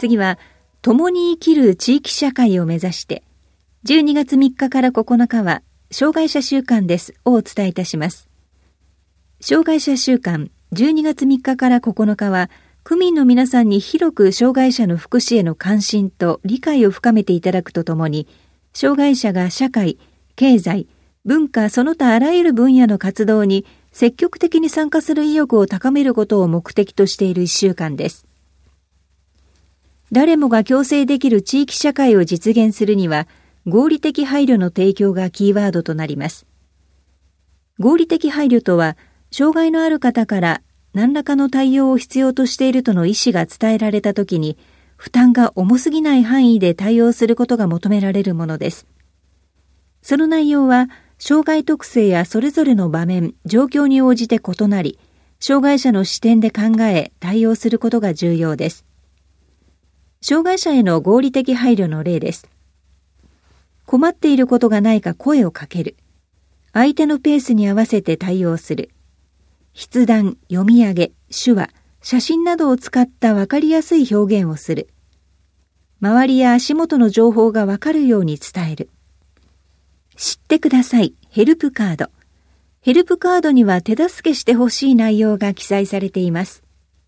次は、共に生きる地域社会を目指して、12月3日から9日は、障害者週間ですをお伝えいたします。障害者週間、12月3日から9日は、区民の皆さんに広く障害者の福祉への関心と理解を深めていただくとともに、障害者が社会、経済、文化その他あらゆる分野の活動に積極的に参加する意欲を高めることを目的としている1週間です。誰もが共生できる地域社会を実現するには、合理的配慮の提供がキーワードとなります。合理的配慮とは、障害のある方から何らかの対応を必要としているとの意思が伝えられたときに、負担が重すぎない範囲で対応することが求められるものです。その内容は、障害特性やそれぞれの場面、状況に応じて異なり、障害者の視点で考え、対応することが重要です。障害者への合理的配慮の例です。困っていることがないか声をかける。相手のペースに合わせて対応する。筆談、読み上げ、手話、写真などを使ったわかりやすい表現をする。周りや足元の情報がわかるように伝える。知ってください。ヘルプカード。ヘルプカードには手助けしてほしい内容が記載されています。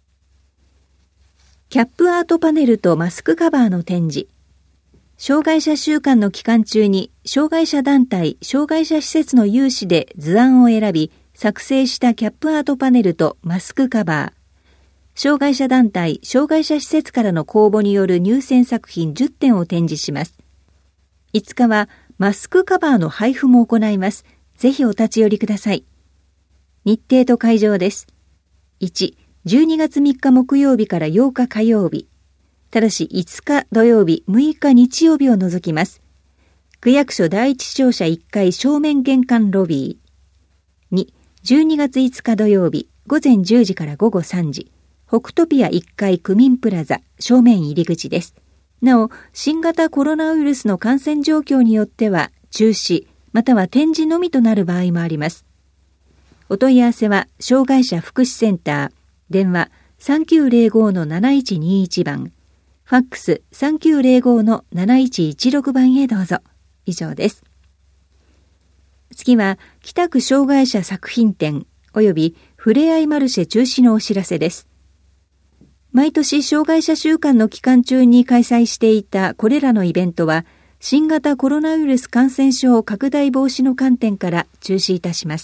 キャップアートパネルとマスクカバーの展示。障害者週間の期間中に障害者団体、障害者施設の有志で図案を選び、作成したキャップアートパネルとマスクカバー。障害者団体、障害者施設からの公募による入選作品10点を展示します。5日はマスクカバーの配布も行います。ぜひお立ち寄りください。日程と会場です。1、12月3日木曜日から8日火曜日。ただし5日土曜日、6日日曜日を除きます。区役所第一庁舎1階正面玄関ロビー。2、12月5日土曜日、午前10時から午後3時。北トピア1階区民プラザ正面入り口です。なお、新型コロナウイルスの感染状況によっては中止、または展示のみとなる場合もあります。お問い合わせは、障害者福祉センター、電話 3905-7121 番、ファックス 3905-7116 番へどうぞ。以上です。次は、北区障害者作品展及びふれあいマルシェ中止のお知らせです。毎年障害者週間の期間中に開催していたこれらのイベントは、新型コロナウイルス感染症拡大防止の観点から中止いたします。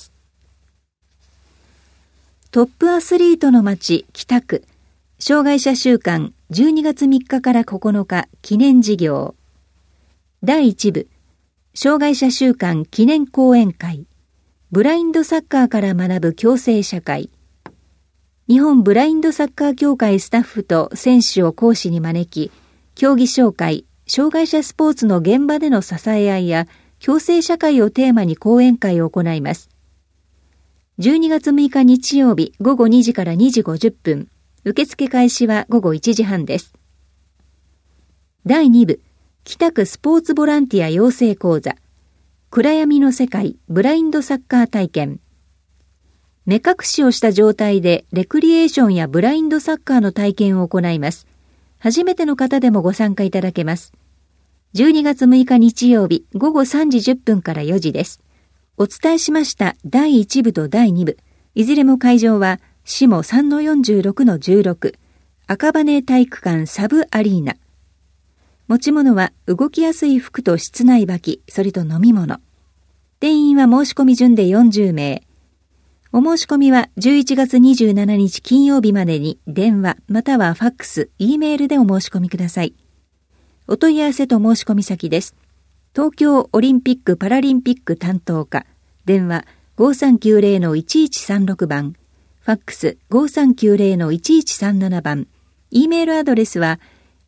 トップアスリートの街北区障害者週間12月3日から9日記念事業。第1部障害者週間記念講演会、ブラインドサッカーから学ぶ共生社会。日本ブラインドサッカー協会スタッフと選手を講師に招き、競技紹介、障害者スポーツの現場での支え合いや共生社会をテーマに講演会を行います。12月6日日曜日午後2時から2時50分、受付開始は午後1時半です。第2部、北区スポーツボランティア養成講座、暗闇の世界ブラインドサッカー体験。目隠しをした状態でレクリエーションやブラインドサッカーの体験を行います。初めての方でもご参加いただけます。12月6日日曜日午後3時10分から4時です。お伝えしました第1部と第2部、いずれも会場は下 3-46-16 赤羽体育館サブアリーナ。持ち物は動きやすい服と室内履き、それと飲み物。定員は申し込み順で40名。お申し込みは11月27日金曜日までに電話またはファックス、Eメールでお申し込みください。お問い合わせと申し込み先です。東京オリンピック・パラリンピック担当課、電話 5390-1136 番、ファックス 5390-1137 番、Eメールアドレスは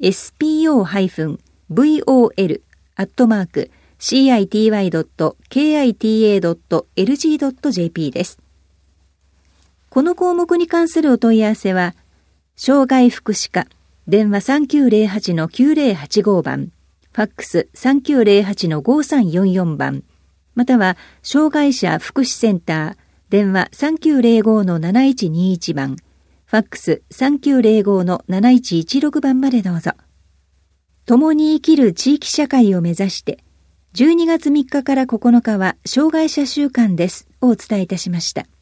spo-vol.city.kita.lg.jp です。この項目に関するお問い合わせは、障害福祉課、電話 3908-9085 番、ファックス 3908-5344 番、または障害者福祉センター、電話 3905-7121 番、ファックス 3905-7116 番までどうぞ。 共に生きる地域社会を目指して、12月3日から9日は障害者週間ですをお伝えいたしました。